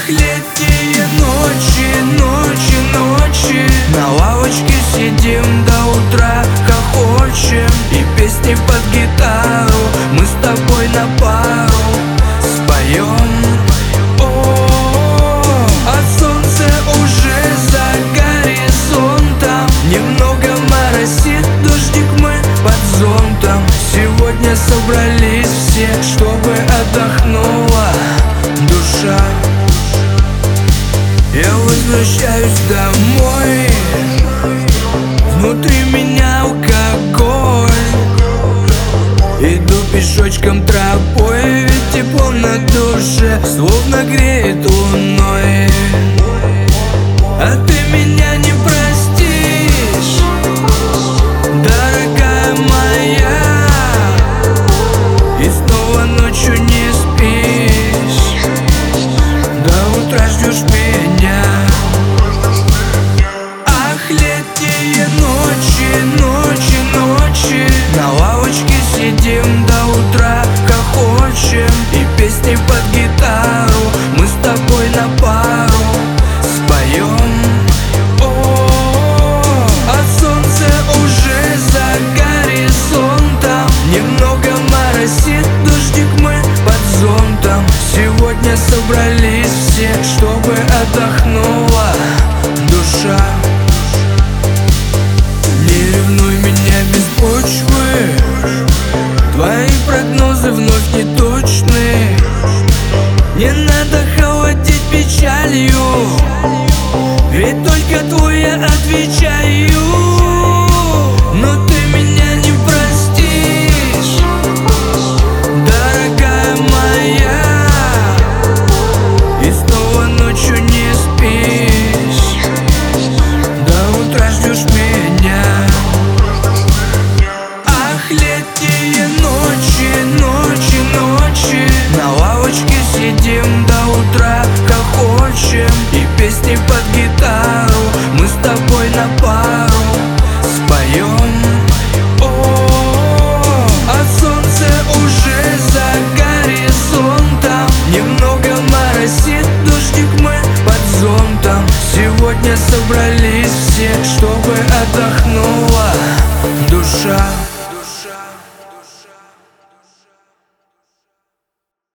Ах, летние ночи, ночи, ночи, на лавочке сидим до утра, хохочем и песни под гитару мы с тобой на пару споем. А солнце уже за горизонтом, немного моросит дождик, мы под зонтом. Сегодня собрались все, чтобы отдохнула душа. Я возвращаюсь домой, внутри меня алкоголь. Иду пешочком тропой, ведь тепло на душе словно греет луной. А ты меня не простишь, дорогая моя, и снова ночью не спишь, до утра ждешь меня. Ах, летние ночи, ночи, ночи, на лавочке сидим до утра, хохочем и песни под гитару мы с тобой на пару споем. А солнце уже за горизонтом, немного моросит дождик, мы под зонтом. Сегодня собрались все, чтобы отдохнула душа. Не ревнуй меня без почвы, твои прогнозы вновь неточны. Не надо холодить печалью, ведь только твой я отвечаю. Но ты меня не простишь, дорогая моя, и снова ночью не спишь, до утра ждешь меня. Ах, летние ночи, ночи, ночи, на лавочке сидим до утра, хохочем и песни под гитару мы с тобой на пару споем. А солнце уже за горизонтом, немного моросит дождик, мы под зонтом. Сегодня собрались все, чтобы отдохнула душа.